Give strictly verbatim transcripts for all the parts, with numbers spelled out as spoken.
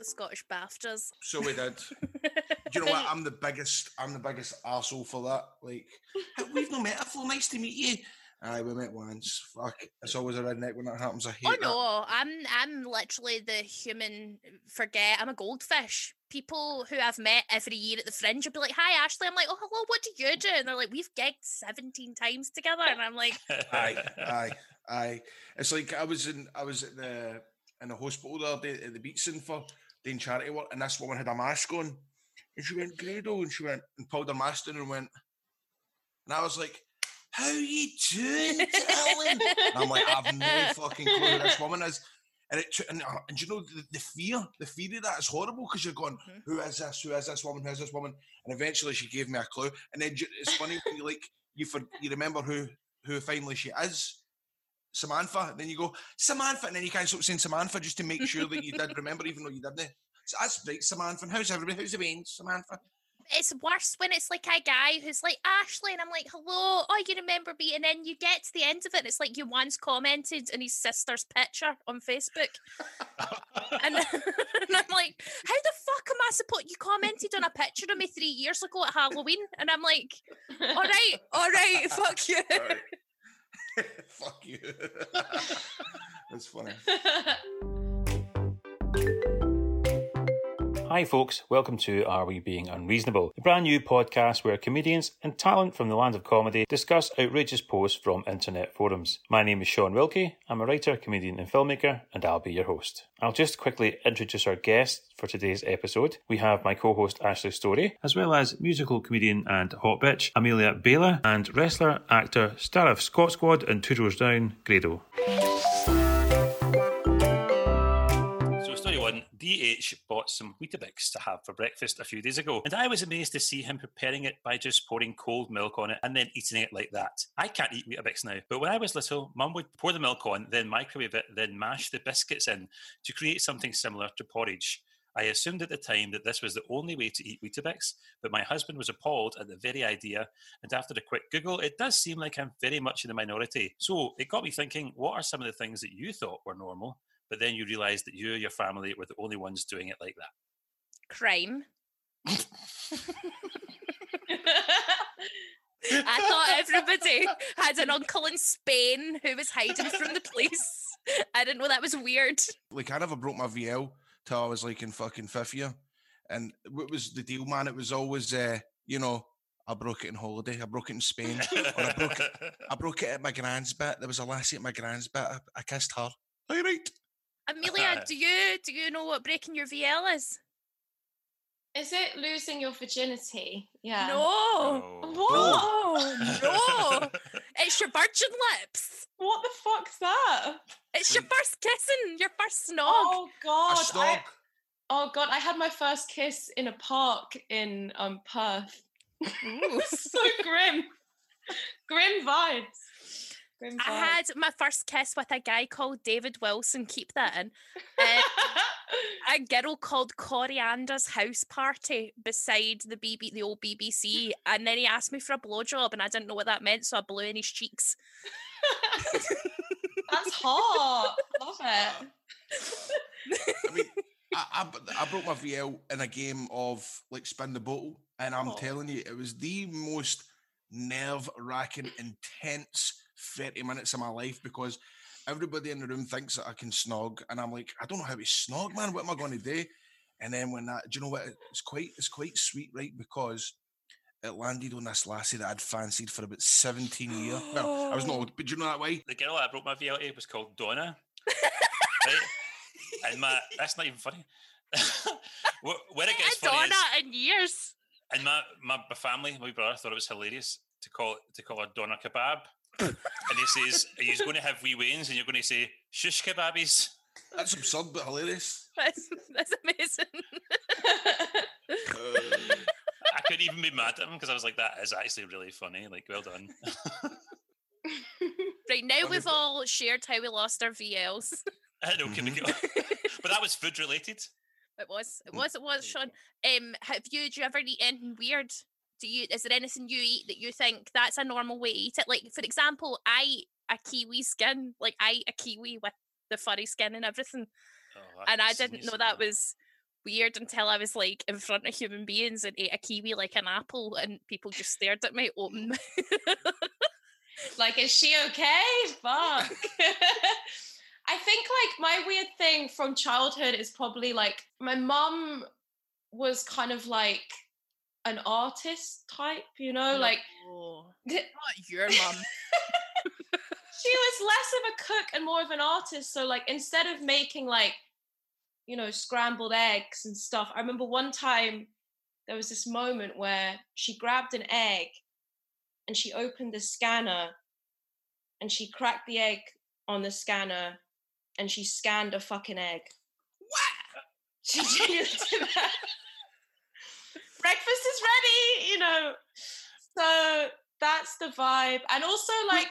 Scottish BAFTAs. So we did. Do you know what? I'm the biggest. I'm the biggest arsehole for that. Like, we've not met before. Nice to meet you. Aye, we met once. Fuck, it's always a redneck when that happens. I hate Oh that. no, I'm I'm literally the human. Forget, I'm a goldfish. People who I've met every year at the Fringe will be like, "Hi, Ashley." I'm like, "Oh, hello. What do you do?" And they're like, "We've gigged seventeen times together." And I'm like, "Aye, aye, aye." It's like I was in. I was at the in the hospital the other day at the Beatson for doing charity work, and this woman had a mask on, and she went, "Grado," and she went and pulled her mask down and went, and I was like, "How you doing, darling?" And I'm like, "I've no fucking clue who this woman is." And it and, uh, and you know the, the fear, the fear of that is horrible because you're going, mm-hmm. "Who is this? Who is this woman? Who is this woman?" And eventually she gave me a clue. And then it's funny when you like you for you remember who who finally she is, Samantha. And then you go Samantha, and then you can't stop saying Samantha just to make sure that you did remember, even though you didn't. So that's right, Samantha. And how's everybody? How's the veins, Samantha? It's worse when it's like a guy who's like, "Ashley," and I'm like, "Hello, oh, you remember me?" And then you get to the end of it, and it's like you once commented on his sister's picture on Facebook. and, and I'm like, how the fuck am I supposed... You commented on a picture of me three years ago at Halloween, and I'm like, all right, all right, fuck you. Right. Fuck you. That's funny. Hi folks, welcome to Are We Being Unreasonable, a brand new podcast where comedians and talent from the land of comedy discuss outrageous posts from internet forums. My name is Sean Wilkie, I'm a writer, comedian and filmmaker, and I'll be your host. I'll just quickly introduce our guests for today's episode. We have my co-host Ashley Story, as well as musical comedian and hot bitch Amelia Baylor, and wrestler, actor, star of Scot Squad and Two Doors Down, Grado. D H bought some Weetabix to have for breakfast a few days ago, and I was amazed to see him preparing it by just pouring cold milk on it and then eating it like that. I can't eat Weetabix now, but when I was little, Mum would pour the milk on, then microwave it, then mash the biscuits in to create something similar to porridge. I assumed at the time that this was the only way to eat Weetabix, but my husband was appalled at the very idea, and after a quick Google, it does seem like I'm very much in the minority. So it got me thinking, what are some of the things that you thought were normal, but then you realised that you and your family were the only ones doing it like that? Crime. I thought everybody had an uncle in Spain who was hiding from the police. I didn't know that was weird. Like, I never broke my V L till I was like in fucking fifth year. And what was the deal, man? It was always, uh, you know, I broke it in holiday. I broke it in Spain. Or I broke it, I broke it at my gran's bit. There was a lassie at my gran's bit. I, I kissed her. Are you right? Amelia, do you do you know what breaking your V L is? Is it losing your virginity? Yeah. No. no. What? No. No. It's your virgin lips. What the fuck's that? It's your first kissing, your first snog. Oh God. A snog. I, oh God, I had my first kiss in a park in um Perth. Ooh. So grim. Grim vibes. Grim I had my first kiss with a guy called David Wilson, keep that in, uh, a girl called Coriander's house party beside the B B, the old B B C, and then he asked me for a blowjob and I didn't know what that meant, so I blew in his cheeks. That's hot. Love it. I mean, I, I, I broke my V L in a game of like spin the bottle, and I'm oh. telling you, it was the most nerve-wracking, intense thirty minutes of my life, because everybody in the room thinks that I can snog, and I'm like, I don't know how to snog, man. What am I going to do? And then when that, do you know what? It's quite, it's quite sweet, right? Because it landed on this lassie that I'd fancied for about seventeen years. Well, I was not old, but do you know that way? The girl I broke my V L to was called Donna, right? And my, that's not even funny. Where it gets funny Donna is, in years. And my, my my family, my brother thought it was hilarious to call to call her Donna Kebab. And he says, he's going to have wee wains and you're going to say, shush kebabbies. That's absurd but hilarious. That's, that's amazing. uh, I couldn't even be mad at him because I was like, that is actually really funny. Like, well done. Right, now we've all shared how we lost our V Ls. I know, can we go? But that was food related. It was, it was, it was, Sean. Um, have you, do you ever eat anything weird? Do you, is there anything you eat that you think that's a normal way to eat it? Like, for example, I eat a kiwi skin. Like, I eat a kiwi with the furry skin and everything. Oh, and I didn't know that was weird until I was like in front of human beings and ate a kiwi like an apple, and people just stared at me open mouth. Like, is she okay? Fuck. I think like my weird thing from childhood is probably like my mum was kind of like an artist type, you know, No, like not your mum. She was less of a cook and more of an artist. So like instead of making like, you know, scrambled eggs and stuff, I remember one time there was this moment where she grabbed an egg and she opened the scanner and she cracked the egg on the scanner and she scanned a fucking egg. What? She genuinely did that. Breakfast is ready, you know. So that's the vibe. And also like...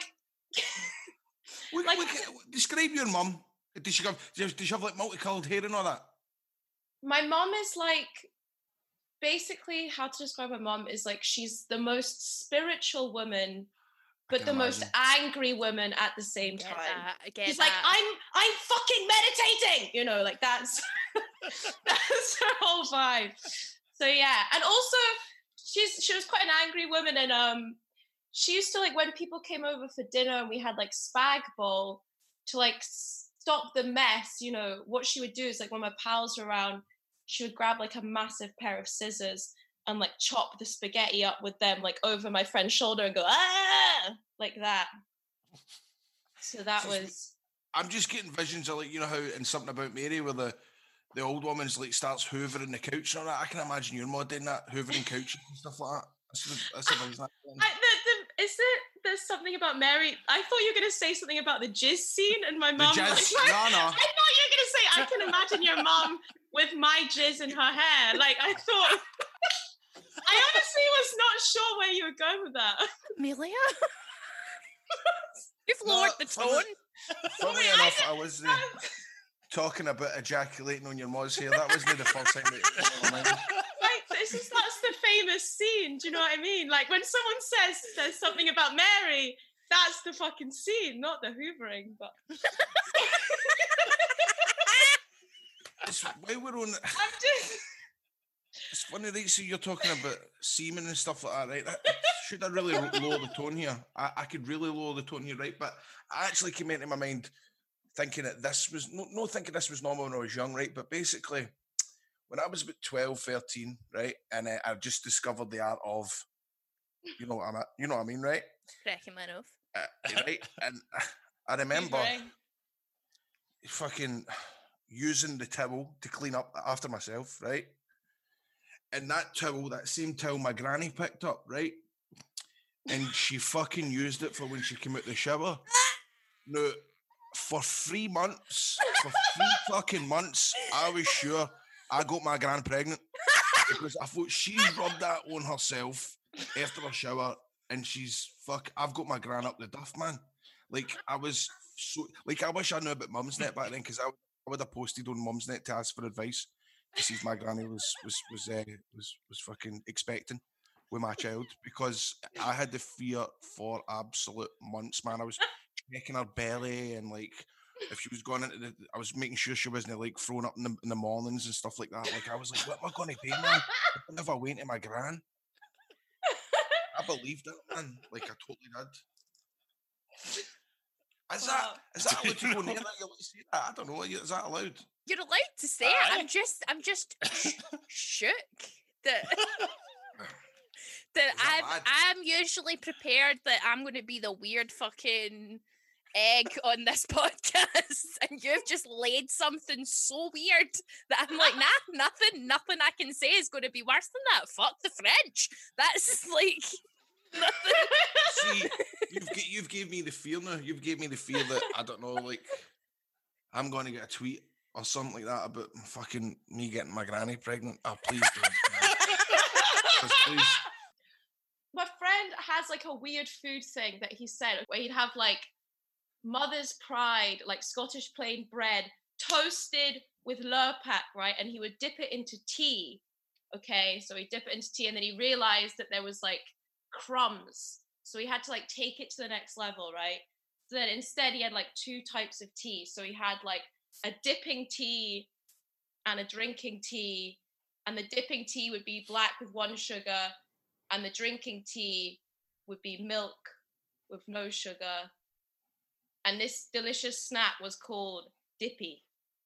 we, like we, describe your mum. Does she have, does she have like multicoloured hair and all that? My mum is like... Basically, how to describe my mum is like she's the most spiritual woman, but the imagine. most angry woman at the same I get time. that, I get she's that. like, I'm I'm fucking meditating, you know, like that's that's her whole vibe. So yeah, and also she's she was quite an angry woman, and um, she used to like when people came over for dinner and we had like spag bowl to like stop the mess. You know, what she would do is like when my pals were around, she would grab like a massive pair of scissors and like chop the spaghetti up with them like over my friend's shoulder and go, ah, like that. So that was... I'm just getting visions of like, you know how in Something About Mary where the, the old woman's like starts hoovering the couch and all that. I can imagine your mod doing that, hoovering couches and stuff like that. That's the, that's the vision. I, the, the, is it, there's something about Mary? I thought you were going to say something about the jizz scene and my mum... The jizz, like, no, no. I thought you were going to say, I can imagine your mum with my jizz in her hair. Like, I thought... I honestly was not sure where you were going with that. Amelia? You've lowered No, the tone. Funnily Sorry, enough, I I, was uh, talking about ejaculating on your mozz here. That wasn't the first time that it came to mind. Like, this is, that's the famous scene. Do you know what I mean? Like, when someone says there's something about Mary, that's the fucking scene, not the hoovering. But It's why we're on. I'm just... It's funny, right? So you're talking about semen and stuff like that, right? That, should I really lower the tone here? I, I could really lower the tone here, right? But I actually came into my mind thinking that this was, no, no thinking this was normal when I was young, right? But basically, when I was about twelve, thirteen, right? And uh, I just discovered the art of, you know what I'm, you know what I mean, right? Cracking my nose. Uh, right? And I remember fucking using the towel to clean up after myself, right? And that towel, that same towel my granny picked up, right? And she fucking used it for when she came out the shower. No, for three months, for three fucking months, I was sure I got my gran pregnant. Because I thought she rubbed that on herself after her shower and she's, fuck, I've got my gran up the duff, man. Like, I was so, like, I wish I knew about Mumsnet back then because I, I would have posted on Mumsnet to ask for advice. To see if my granny was was was uh, was was fucking expecting with my child, because I had the fear for absolute months, man. I was checking her belly and like if she was going into the, I was making sure she wasn't like throwing up in the, in the mornings and stuff like that. Like I was like, what am I going to do, man? I never went to my gran. I believed it, man. Like I totally did. Is that is that allowed to go near that? You allowed to say that? I don't know. Is that allowed? You're allowed to say it. I'm just, I'm just sh- shook that that I'm, bad? I'm usually prepared that I'm going to be the weird fucking egg on this podcast, and you've just laid something so weird that I'm like, nah, nothing, nothing I can say is going to be worse than that. Fuck the French. That's like nothing. See, you've g- you've gave me the fear now. You've gave me the fear that I don't know, like I'm going to get a tweet or something like that about fucking me getting my granny pregnant. Oh, please don't. Just please. My friend has like a weird food thing that he said where he'd have like mother's pride, like Scottish plain bread, toasted with Lurpak, right? And he would dip it into tea. Okay, so he'd dip it into tea and then he realized that there was like crumbs. So he had to like take it to the next level, right? So then instead he had like two types of tea. So he had like a dipping tea and a drinking tea, and the dipping tea would be black with one sugar, and the drinking tea would be milk with no sugar. And this delicious snack was called Dippy.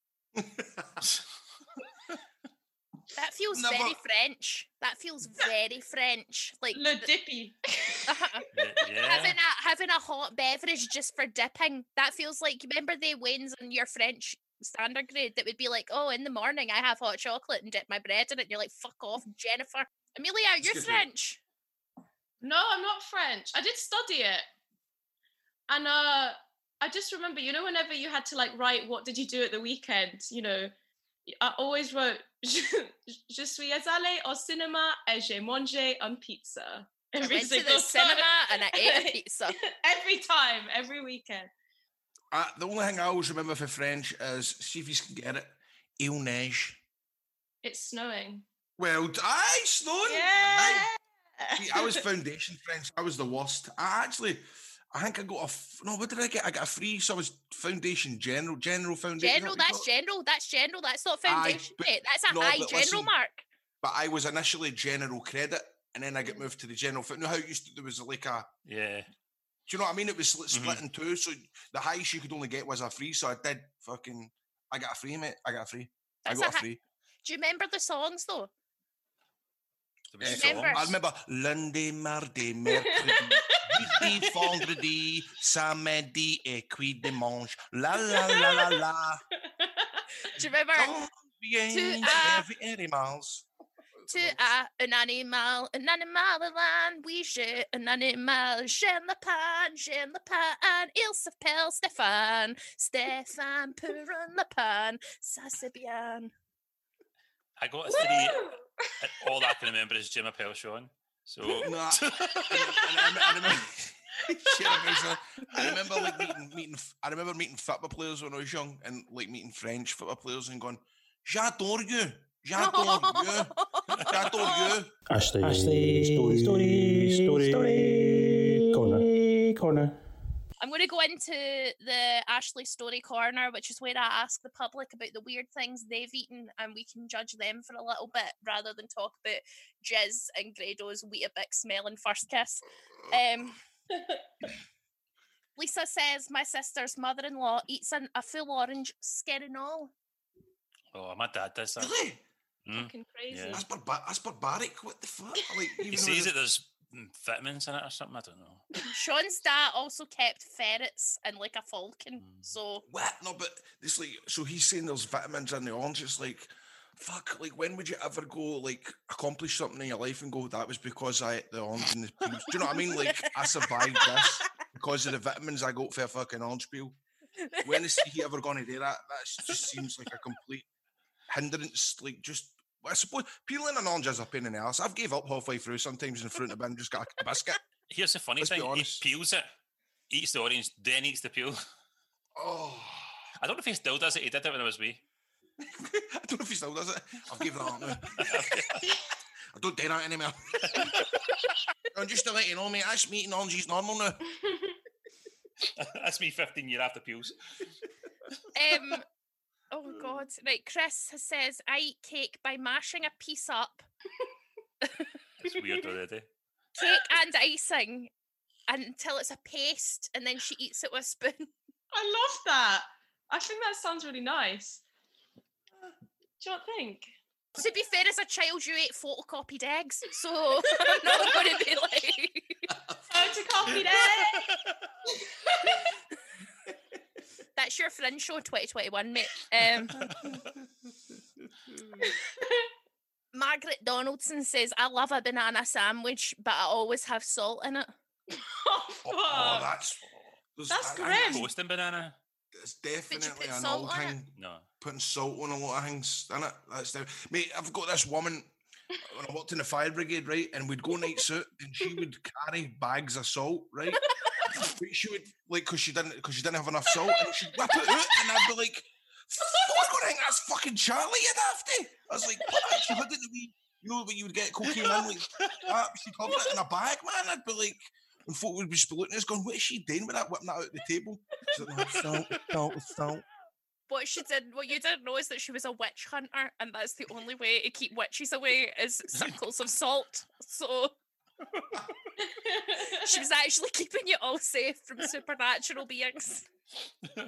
That feels Never- very French. That feels very French. Like Le Dippy. Yeah. having a having a hot beverage just for dipping. That feels like, remember the Waynes on your French standard grade that would be like, oh, in the morning I have hot chocolate and dip my bread in it. And you're like, fuck off, Jennifer. Amelia, you're Excuse me. French. No, I'm not French. I did study it. And uh, I just remember, you know, whenever you had to like write, what did you do at the weekend? You know, I always wrote, je, je suis allée au cinéma et j'ai mangé un pizza. I Every went to single the cinema time. and I ate a pizza. Every time, every weekend. Uh, the only thing I always remember for French is, see if you can get it, il neige. It's snowing. Well, aye, snowing. Yeah. Aye. See, I was foundation French. I was the worst. I actually, I think I got a, f- no, what did I get? I got a free, so I was foundation general, general foundation. General, that's general, that's general, that's not Aye, foundation, but- mate. That's a no, high but general listen, mark. But I was initially general credit, and then I got moved to the general. You know how it used to, there was like a, Yeah. do you know what I mean? It was split, split Mhm. in two, so the highest you could only get was a free. So I did fucking, I got a free, mate. I got a free. That's I got a a hi- free. Do you remember the songs though? There was Eh, Remember- I remember lundi, mardi, mercredi, jeudi, vendredi, samedi et puis dimanche. La la la la la. Do you remember? Combien To, uh, every animals. Tu as un animal, un animal alone, oui, j'ai un animal, j'aime le pain, j'aime le pain, il s'appelle Stéphane, Stéphane pour le pain, ça c'est bien. I got a three. and all I can remember is Jim Appel Sean. So Nah. and, and, and, I remember, Shit, I remember- I remember like meeting, meeting, I remember meeting football players when I was young, and like meeting French football players and going, "J'adore you, j'adore you, j'adore you." Ashley, Ashley, story, story, story, story, corner, corner. I'm going to go into the Ashley Story Corner, which is where I ask the public about the weird things they've eaten, and we can judge them for a little bit rather than talk about Jizz and Grado's Weetabix smelling first kiss. Um, Lisa says, my sister's mother-in-law eats an, a full orange, skin and all. oh, my dad does that. Really? Mm. Fucking crazy. Yeah. That's, barba- that's barbaric. What the fuck? Like, He even though says the- that there's mm, vitamins in it or something. I don't know. Sean's dad also kept ferrets and like a falcon, Mm. so What? No, but this like, so he's saying there's vitamins in the orange. It's like, fuck. Like, when would you ever go like accomplish something in your life and go, that was because I ate the orange and the peels? Do you know what I mean? Like, I survived this because of the vitamins I got for a fucking orange peel. When is he ever going to do that? That just seems like a complete hindrance. Like, just I suppose peeling an orange is a pain in the ass. I've gave up halfway through sometimes in front of the bin, just got a biscuit. Here's the funny Let's be thing: he honest. peels it, eats the orange, then eats the peel. Oh, I don't know if he still does it. He did it when I was wee. I don't know if he still does it. I've given that up now. I don't do that anymore. I'm just to let you know, mate, that's me eating oranges normal now. That's me fifteen year after peels. um oh god. Right, Chris says I eat cake by mashing a piece up, It's weird already. cake and icing until it's a paste, and then she eats it with a spoon. I love that. I think that sounds really nice. Do you not think? To be fair, as a child you ate photocopied eggs, so I'm not going to be like Photocopied it. that's your Fringe Show twenty twenty-one, mate. Um Margaret Donaldson says, I love a banana sandwich, but I always have salt in it. Oh, Oh, oh, fuck. that's there's- That's I- I- grim. Toasting banana? It's definitely put an salt old on it? thing. No. Putting salt on a lot of things, in it. That's the mate. I've got this woman when I worked in the fire brigade, right? And we'd go nights out, and she would carry bags of salt, right? But she would like because she didn't because she didn't have enough salt, and she'd whip it out, and I'd be like, "Fuck, I think that's fucking Charlie, you dafty." I was like, "What?" She had it the wee, you know, when you would get cocaine in, like that. She'd have it in a bag, man. I'd be like, and folk would be splitting us, going, "What is she doing with that? Whipping that out the table?" She's like, "No, salt, salt, salt." what she did, what you didn't know is that she was a witch hunter, and that's the only way to keep witches away is circles of salt. So she was actually keeping you all safe from supernatural beings. Oh,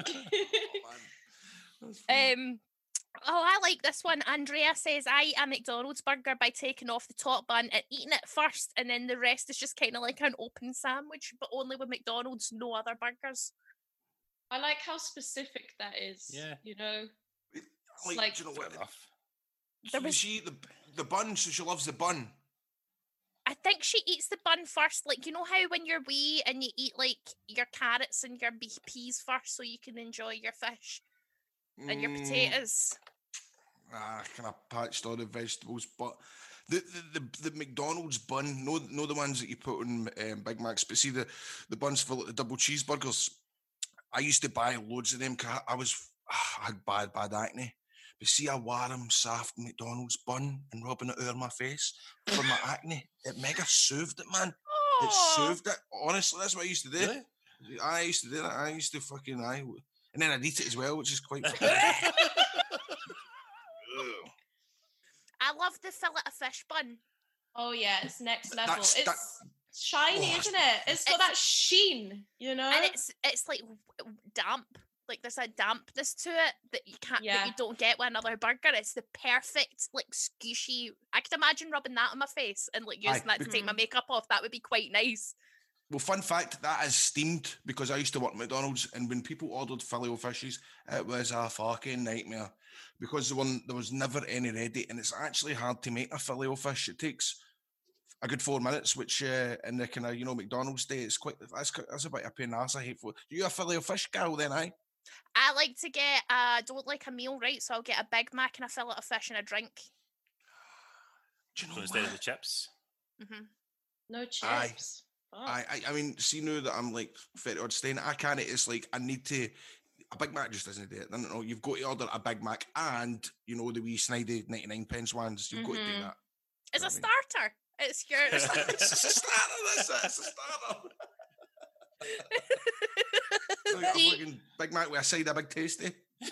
man. Um, oh, I like this one. Andrea says, I eat a McDonald's burger by taking off the top bun and eating it first, and then the rest is just kind of like an open sandwich, but only with McDonald's, no other burgers. I like how specific that is. Yeah. You know? Like, like- do you know what? Enough. So There was- she eat the the bun, so she loves the bun. I think she eats the bun first. Like, you know how when you're wee and you eat like your carrots and your be- peas first so you can enjoy your fish and your Mm, potatoes? Ah, kind of patched all the vegetables, but the the, the, the McDonald's bun, no, no the ones that you put on um, Big Macs, but see the the buns for like the double cheeseburgers. I used to buy loads of them. 'Cause I I was I had bad bad acne. But see a warm, soft McDonald's bun and rubbing it over my face for my acne, it mega soothed it, man. It Oh, soothed it. Honestly, that's what I used to do. Really? I used to do that. I used to fucking I, and then I'd eat it as well, which is quite. Ugh. I love the fillet of fish bun. Oh yeah, it's next level. That's- it's that- shiny, Oh, isn't it? It's got it's- that sheen, you know? And it's it's like w- w- damp. Like there's a dampness to it that you can't that Yeah. you don't get with another burger. It's the perfect like squishy. I could imagine rubbing that on my face and like using Aye, that to take my Mhm. makeup off. That would be quite nice. Well, fun fact, that is steamed because I used to work at McDonald's, and when people ordered filet-o-fishes, it was a fucking nightmare because the one there was never any ready, and it's actually hard to make a filet-o-fish. It takes a good four minutes, which uh, in the kind of you know McDonald's day, it's quite that's quite- that's a bit of a pain in the arse. I hate for you a filet-o-fish gal then, aye? I like to get. Uh, don't like a meal, right? So I'll get a Big Mac and a fillet of fish and a drink. Do you know So instead of what? the chips. hmm no Aye. chips. Fuck. I, I I mean, see now that I'm like very odd staying, I can't. It's like I need to. A Big Mac just doesn't do it. No, no, no. You've got to order a Big Mac and you know the wee snidey ninety-nine pence ones. You've got to do Mhm. that. It's I a mean- starter. It's your. It's a starter. That's it. It's a starter. Like a See- fucking Big Mac with a side of Big Tasty.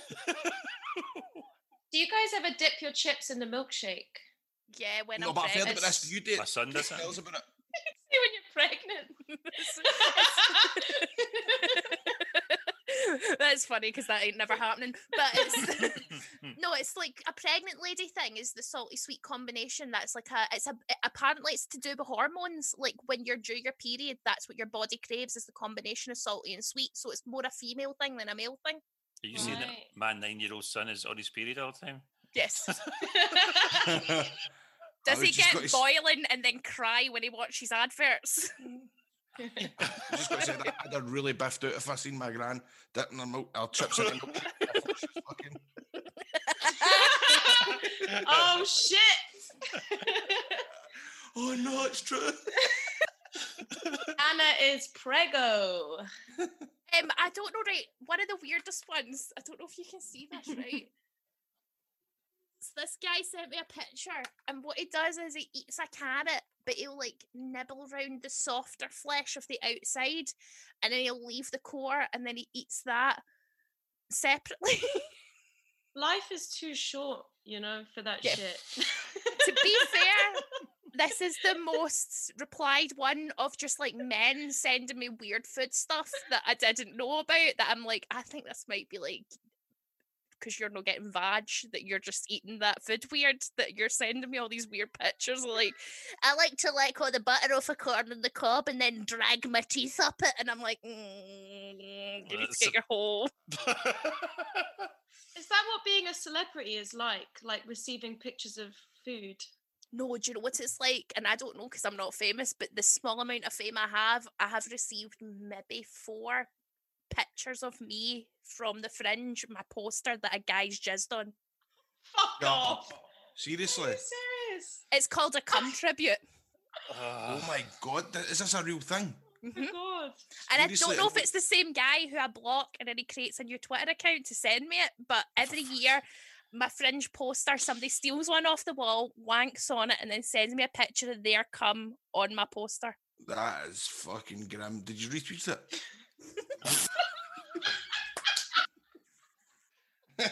Do you guys ever dip your chips in the milkshake? Yeah, when no, I'm but I've heard pregnant. about this. You did. My son does Tell us it. about it. See when you're pregnant. That's funny because that ain't never happening. But it's no, it's like a pregnant lady thing. Is the salty sweet combination? That's like a. It's a. Apparently, it's to do with hormones. Like when you're due your period, that's what your body craves is the combination of salty and sweet. So it's more a female thing than a male thing. Are you saying that Right. my nine-year-old son is on his period all the time? Yes. I Does was he just get gonna s- boiling and then cry when he watches adverts? I was just going to say that I'd have really biffed out if I seen my gran dipping her milk or chips in her milk. Fucking- Oh shit! Oh no, it's true. Anna is prego. Um, I don't know, right? One of the weirdest ones. I don't know if you can see this, right? So this guy sent me a picture, and what he does is he eats a carrot, but he'll like nibble around the softer flesh of the outside, and then he'll leave the core, and then he eats that separately. Life is too short, you know, for that Yeah. shit. To be fair, this is the most replied one of just like men sending me weird food stuff that I didn't know about. That I'm like, I think this might be like because you're not getting vag, that you're just eating that food weird, that you're sending me all these weird pictures. Like, I like to like all the butter off a corn on the cob and then drag my teeth up it, and I'm like, mm, you need to That's get a- your whole. Is that what being a celebrity is like? Like receiving pictures of food? No, do you know what it's like? And I don't know because I'm not famous, but the small amount of fame I have, I have received maybe four pictures of me from the Fringe, my poster that a guy's jizzed on. Fuck Yeah, off! Are seriously. you serious? It's called a cum tribute. Oh my god, th- is this a real thing? Oh Mhm. my god. And I Seriously, don't know if and- it's the same guy who I block and then he creates a new Twitter account to send me it, but every year my Fringe poster, somebody steals one off the wall, wanks on it, and then sends me a picture of their cum on my poster. That is fucking grim. Did you retweet it?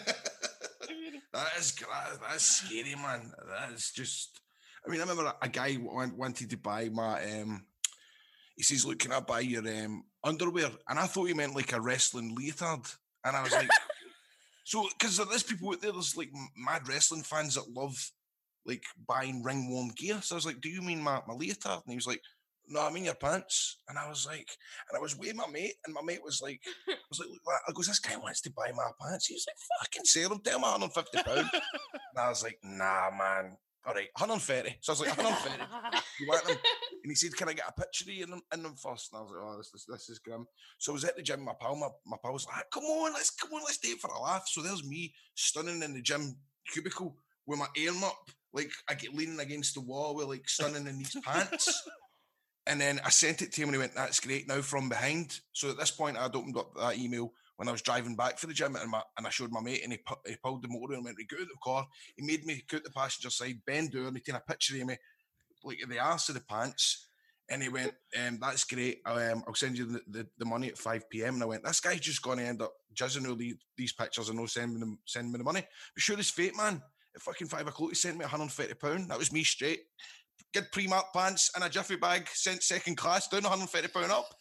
that is that, that's scary, man. That is just. I mean, I remember a guy went, wanted to buy my. Um, he says, "Look, can I buy your um, underwear?" And I thought he meant like a wrestling leotard, and I was like, "So," because there's people out there, there's like mad wrestling fans that love like buying ring worn gear. So I was like, "Do you mean my, my leotard?" And he was like, "No, I mean your pants." And I was like, and I was with my mate, and my mate was like, I was like, "Look, I goes, this guy wants to buy my pants." He was like, "Fucking sell them, tell him one hundred fifty pounds." And I was like, "Nah, man. All right, one hundred thirty." So I was like, one hundred thirty. You want them? And he said, "Can I get a picture of you in them, in them first?" And I was like, "Oh, this, this, this is grim." So I was at the gym. My pal, my, my pal was like, "Come on, let's come on, let's do it for a laugh." So there's me stunning in the gym cubicle with my arm up, like I get leaning against the wall with like stunning in these pants. And then I sent it to him and he went, "That's great." Now from behind. So at this point, I'd opened up that email when I was driving back for the gym, and, my, and I showed my mate, and he, pu- he pulled the motor and went, "Get out of the car." He made me go out the passenger side, bend down, he took a picture of me, like the arse of the pants, and he went, um, "That's great. Um, I'll send you the, the, the money at five p.m. And I went, "This guy's just going to end up jizzing all the, these pictures and no sending them, sending me the money." But sure as fate, man. At fucking five o'clock, he sent me one hundred fifty pounds. That was me straight. Good pre-marked pants and a Jiffy bag, sent second class, down one hundred fifty pounds up.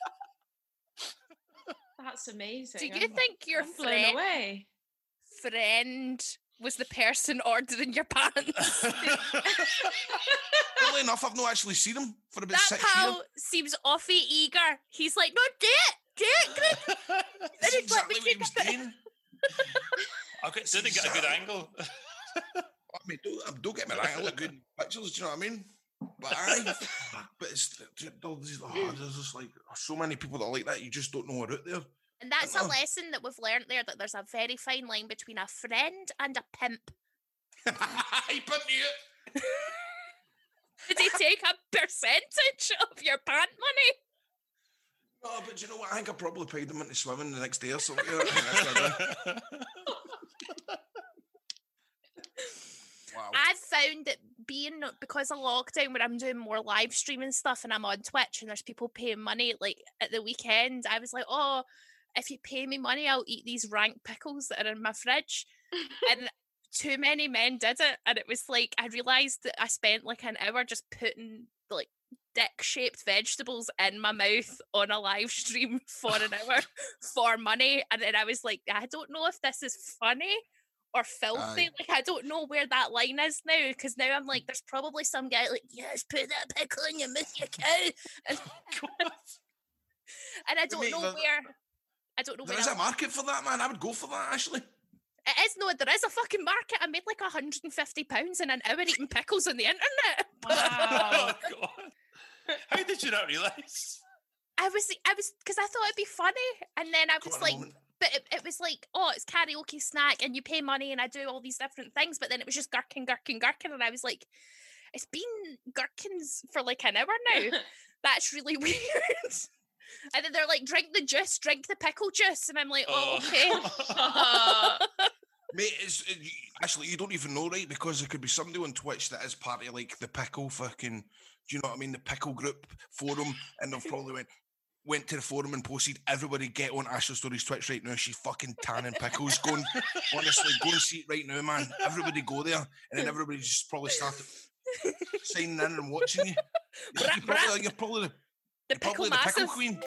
That's amazing. Do you I'm, think your I'm blown friend, away. friend was the person ordering your pants? Funnily enough, I've not actually seen him for about That six pal years. seems awfully eager. He's like, "No, do it, do it, Greg." Then That's he's like, exactly "We what he can was do it." doing. I could- didn't get a good angle. I mean, don't, don't get me wrong, I look good in pictures, do you know what I mean? But I, but it's, there's, oh, there's just like so many people that are like that, you just don't know are out there. And that's I a know. lesson that we've learned there, that there's a very fine line between a friend and a pimp. He put me out. Did he take a percentage of your pant money? No, but you know what? I think I probably paid them into swimming the next day or something. You know, I think that's what I done. Wow. I've found that being, because of lockdown, where I'm doing more live streaming stuff and I'm on Twitch and there's people paying money, like at the weekend, I was like, "Oh, if you pay me money, I'll eat these rank pickles that are in my fridge." And too many men did it, and it was like, I realised that I spent like an hour just putting like dick-shaped vegetables in my mouth on a live stream for an hour for money, and then I was like, I don't know if this is funny or filthy. Aye. Like, I don't know where that line is now, because now I'm like, there's probably some guy like, "Yes, put that pickle in your mouth, you cow," and, and I don't mate, know there- where. I don't know There where. is I- a market for that, man. I would go for that, actually. It is, no, there is a fucking market. I made like one hundred fifty pounds in an hour eating pickles on the internet. Oh, Wow. God. How did you not realise? I was, I was, because I thought it'd be funny, and then I Go was on a like, moment. but it, it was like, oh, it's karaoke snack, and you pay money, and I do all these different things. But then it was just gherkin, gherkin, gherkin, and I was like, it's been gherkins for like an hour now. That's really weird. And then they're like, "Drink the juice, drink the pickle juice," and I'm like, "Oh, okay." Mate, it's, it, you- actually, you don't even know, right? Because there could be somebody on Twitch that is part of like the pickle fucking, do you know what I mean? The pickle group forum, and they've probably went went to the forum and posted, "Everybody get on Ashley Story's Twitch right now. She's fucking tanning pickles." Going, honestly, go and see it right now, man. Everybody go there, and then everybody just probably started signing in and watching you. You're, Brap, you're probably, you're probably the, The you're pickle probably the pickle massive. queen.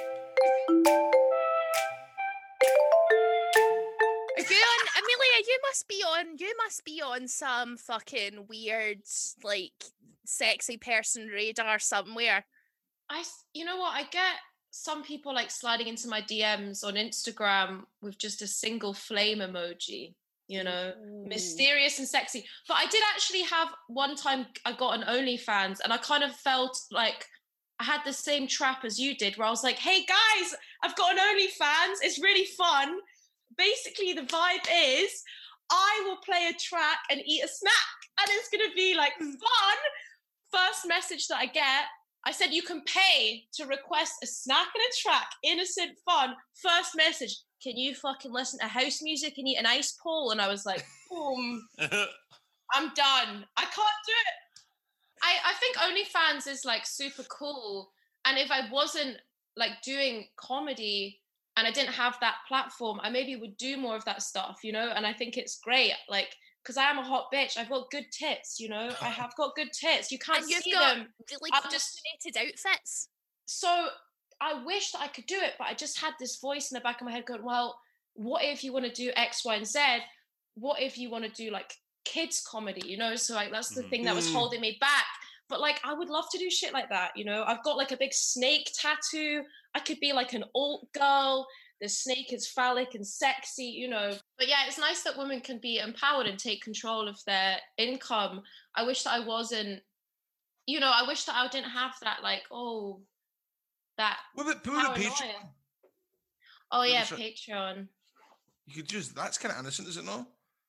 Are you on, Amelia? You must be on. You must be on some fucking weird, like, sexy person radar somewhere. I, s- you know what? I get some people like sliding into my D Ms on Instagram with just a single flame emoji, you know, mysterious and sexy. But I did actually have one time I got an OnlyFans, and I kind of felt like I had the same trap as you did, where I was like, "Hey guys, I've got an OnlyFans. It's really fun." Basically, the vibe is I will play a track and eat a snack, and it's gonna be like fun. First message that I get, I said, "You can pay to request a snack and a track, innocent fun." First message, "Can you fucking listen to house music and eat an ice pole?" And I was like, boom, I'm done. I can't do it. I, I think OnlyFans is like super cool. And if I wasn't like doing comedy and I didn't have that platform, I maybe would do more of that stuff, you know? And I think it's great. Like, because I am a hot bitch. I've got good tits, you know. I have got good tits. You can't And you've see got them. really I've just- coordinated outfits. So I wish that I could do it, but I just had this voice in the back of my head going, well, what if you want to do X, Y, and Z? What if you want to do like kids comedy, you know? So like that's the Mhm. thing that was Mm. holding me back. But like I would love to do shit like that, you know? I've got like a big snake tattoo. I could be like an alt girl. The snake is phallic and sexy, you know. But yeah, it's nice that women can be empowered and take control of their income. I wish that I wasn't, you know, I wish that I didn't have that like, oh, that What about put a page? paranoia. Oh Yeah, yeah, what's that? Patreon. You could just that's kind of innocent, is it not?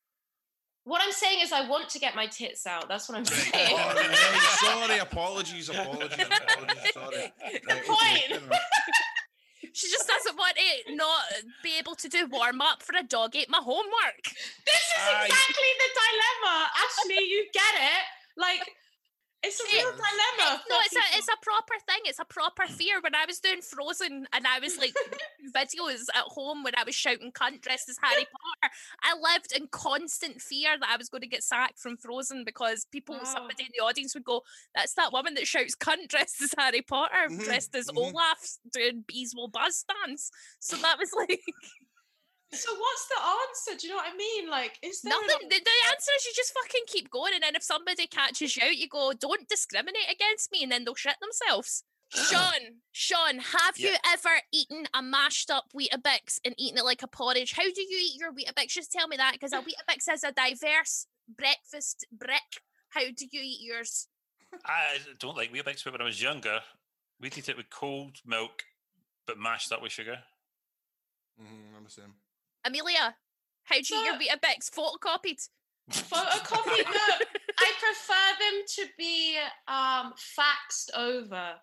What I'm saying is I want to get my tits out. That's what I'm saying. Oh, right. Sorry, apologies, apologies, apologies. Sorry. Right, Point. fair enough. She just doesn't want to not be able to do warm up for a dog ate my homework. This is Aye. exactly the dilemma. Actually, you get it. Like, it's a real Yes. No, dilemma. for it's a people. it's a proper thing. It's a proper fear. When I was doing Frozen and I was like videos at home when I was shouting cunt dressed as Harry Potter, I lived in constant fear that I was going to get sacked from Frozen because people, Wow. somebody in the audience would go, "That's that woman that shouts cunt dressed as Harry Potter, Mhm, dressed as mhm. Olaf doing Bees Will Buzz dance." So that was like So what's the answer? Do you know what I mean? Like, is there an nothing. The, the answer is you just fucking keep going, and then if somebody catches you out, you go, "Don't discriminate against me," and then they'll shit themselves. Sean, Sean, have you Yeah. ever eaten a mashed up Weetabix and eaten it like a porridge? How do you eat your Weetabix? Just tell me that, because a Weetabix is a diverse breakfast brick. How do you eat yours? I don't like Weetabix, but when I was younger, we'd eat it with cold milk, but mashed up with sugar. Mhm, I'm the same. Amelia, how do you eat your So- Weetabix? Photocopied? photocopy? No, I prefer them to be um, faxed over.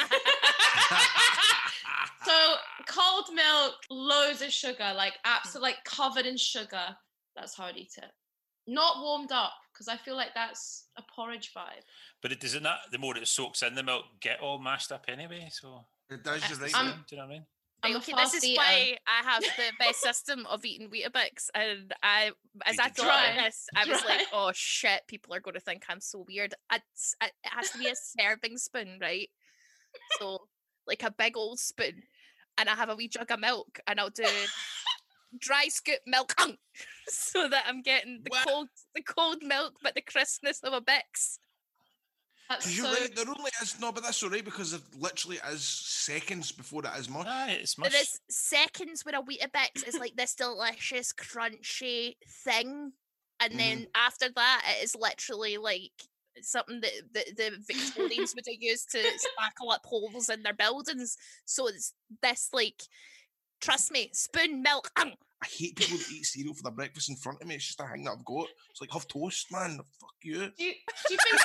So cold milk, loads of sugar, like absolutely like covered in sugar. That's how I'd eat it. Not warmed up, because I feel like that's a porridge vibe. But it doesn't that the more it soaks in the milk, get all mashed up anyway. So It does, you're right. Um, yeah. do you know what I mean? I'm Right, a okay, this fast is eater. why I have the best system of eating Weetabix, and I, as Eat I it thought dry. of this, I was like, Dry. "Oh shit, people are going to think I'm so weird." It's, it has to be a serving spoon, right? So, like a big old spoon, and I have a wee jug of milk, and I'll do dry scoop milk, so that I'm getting the What? cold, the cold milk, but the crispness of a Bix. That's Because you're so right, there only is no, but that's all right because it literally is seconds before it is much. Aye, it's But much. there's seconds with a Weetabix is like this delicious, crunchy thing. And Mhm. then after that, it is literally like something that the, the Victorians would have used to spackle up holes in their buildings. So it's this, like, trust me, spoon milk. ung. I hate people that eat cereal for their breakfast in front of me. It's just a thing that I've got. It's like, have toast, man. Fuck you. Do you, do you think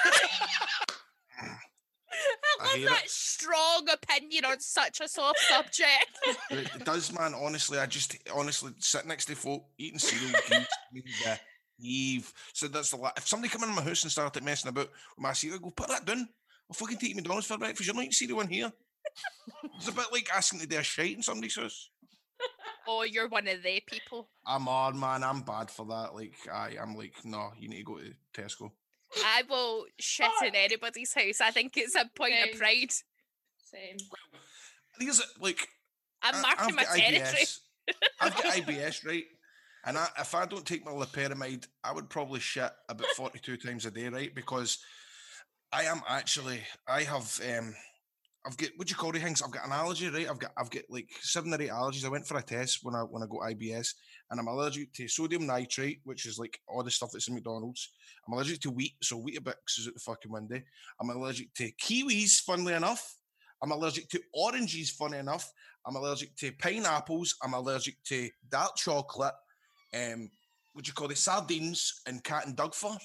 I I love hate that it. strong opinion on such a soft subject. But it does, man. Honestly, I just honestly sit next to folk eating cereal gives me the heave. So that's the la- if somebody come in my house and started messing about with my cereal, I go put that down. I'll fucking take McDonald's for breakfast. You're not eating cereal in here. It's a bit like asking to do a shite in somebody's house. Oh, you're one of they people. I'm hard, man. I'm bad for that. Like, I, I'm like, no, you need to go to Tesco. I will shit in anybody's house. I think it's a point Same. of pride. same? These are like I'm I- marking I've my got territory. I B S. I've got I B S, right? And I, if I don't take my loperamide, I would probably shit about forty-two times a day, right? Because I am actually, I have, um, I've got what do you call the things? I've got an allergy, right? I've got, I've got like seven or eight allergies. I went for a test when I when I got I B S, and I'm allergic to sodium nitrite, which is like all the stuff that's in McDonald's. I'm allergic to wheat, so Weetabix is at the fucking window. I'm allergic to kiwis, funnily enough. I'm allergic to oranges, funny enough. I'm allergic to pineapples. I'm allergic to dark chocolate. Um, what do you call it? Sardines and cat and dog fur.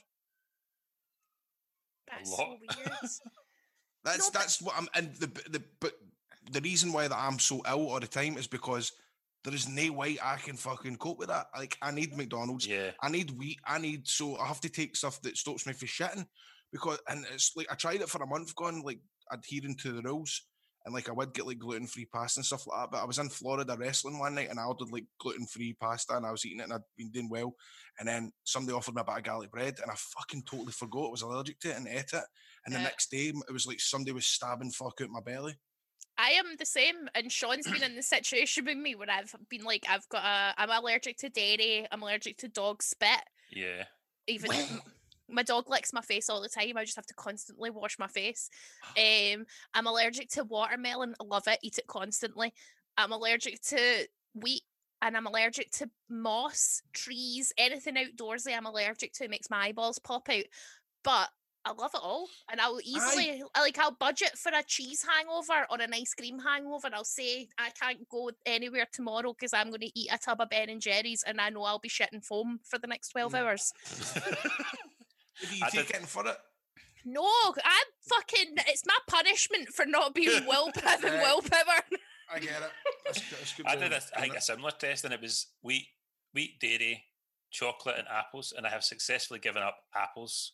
That's lot. so weird. That's No, but- that's what I'm. And the the but the reason why that I'm so ill all the time is because there is no way I can fucking cope with that. Like I need McDonald's. Yeah. I need wheat. I need so I have to take stuff that stops me from shitting because and it's like I tried it for a month, gone like adhering to the rules, and like I would get like gluten free pasta and stuff like that. But I was in Florida wrestling one night and I ordered like gluten free pasta and I was eating it and I'd been doing well. And then somebody offered me a bit of garlic bread and I fucking totally forgot I was allergic to it and ate it. And Yeah. the next day it was like somebody was stabbing fuck out my belly. I am the same, and Sean's been in the situation with me where I've been like, I've got a, I'm allergic to dairy, I'm allergic to dog spit. Yeah. Even m- my dog licks my face all the time. I just have to constantly wash my face. Um, I'm allergic to watermelon. I love it. Eat it constantly. I'm allergic to wheat, and I'm allergic to moss, trees, anything outdoorsy. I'm allergic to. It makes my eyeballs pop out. But I love it all, and I'll easily I, like I'll budget for a cheese hangover or an ice cream hangover. I'll say I can't go anywhere tomorrow because I'm going to eat a tub of Ben and Jerry's, and I know I'll be shitting foam for the next twelve hours. Did you I take did- it in for it? No, I'm fucking. It's my punishment for not being willpower and Right. willpower. I get it. That's, that's good I way did, a, of I think, doing a it. similar test, and it was wheat, wheat, dairy, chocolate, and apples, and I have successfully given up apples.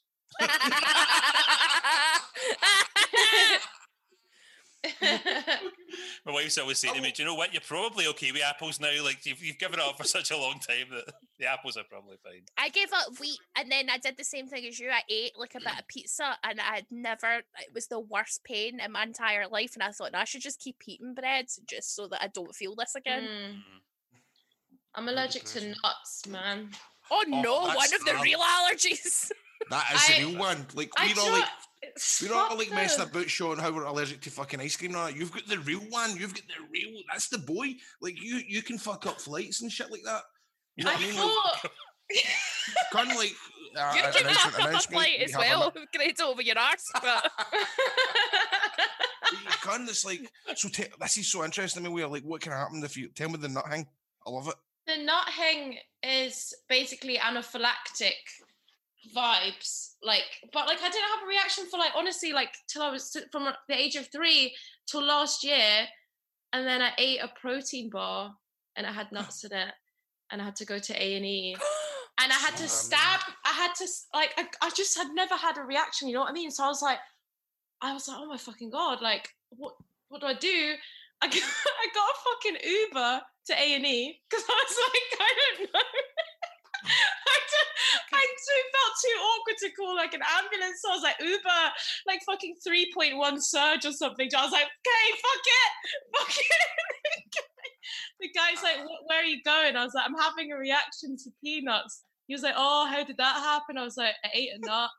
My wife's always saying to me, "Do you know what? You're probably okay with apples now. Like you've you've given it up for such a long time that the apples are probably fine." I gave up wheat, and then I did the same thing as you. I ate like a bit of pizza, and I had never. It was the worst pain in my entire life, and I thought I should just keep eating bread just so that I don't feel this again. Mm. Mm. I'm allergic to nuts, man. Oh no, that's one of the sad. real allergies. That is I- the real one. Like I we're all don't- like it's we're all like fucked messing up. about showing how we're allergic to fucking ice cream and all that. You've got the real one. You've got the real. That's the boy. Like you, you can fuck up flights and shit like that. You know I what I mean? thought. Kind of like uh, You can announcement, fuck up a announcement, plate we as have well. another- Great over your arse, but You can. It's like so. T- this is so interesting to me. Where like, what can happen if you tell me the nut hang? I love it. The nut hang is basically anaphylactic vibes, like, but like I didn't have a reaction for like honestly like till I was from the age of three till last year, and then I ate a protein bar and it had nuts in it, and I had to go to A and E, and I had to Um, stab. I had to s- like I, I just had never had a reaction. You know what I mean? So I was like, I was like, oh my fucking god! Like, what what do I do? I got, I got a fucking Uber to A and E because I was like, I don't know. I, d- I too felt too awkward to call like an ambulance. So I was like, Uber, like fucking three point one surge or something. So I was like, okay, fuck it, fuck it. The guy's like, "Wh- where are you going? I was like, I'm having a reaction to peanuts. He was like, oh, how did that happen? I was like, I ate a nut.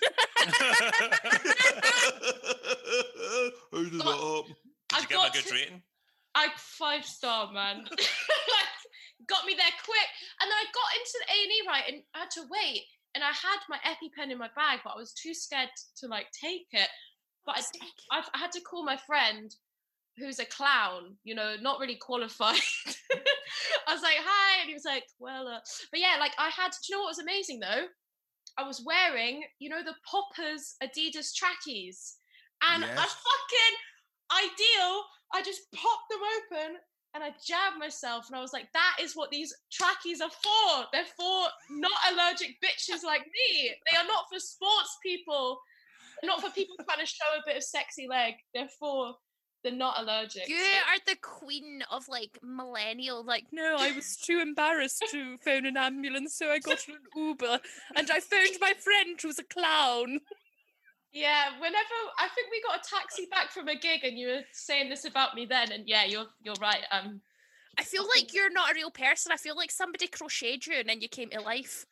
How did that happen? Did I you give him a got good to- rating? I five star, man. Like, got me there quick. And then I got into the A and E, right, and I had to wait. And I had my EpiPen in my bag, but I was too scared to like take it. But I, I, I had to call my friend, who's a clown, you know, not really qualified. I was like, hi, and he was like, well, uh... but yeah, like I had. Do you know what was amazing though? I was wearing, you know, the Poppers Adidas trackies, and I Yes. fucking ideal. I just popped them open and I jabbed myself, and I was like, that is what these trackies are for. They're for not allergic bitches like me. They are not for sports people. They're not for people trying to show a bit of sexy leg. They're for the not allergic. you are the queen of like millennial. Like, no, I was too embarrassed to phone an ambulance, so I got an Uber, and I phoned my friend who's a clown. Yeah, whenever I think we got a taxi back from a gig, and you were saying this about me then, and yeah, you're you're right. Um, I feel like you're not a real person. I feel like somebody crocheted you and then you came to life.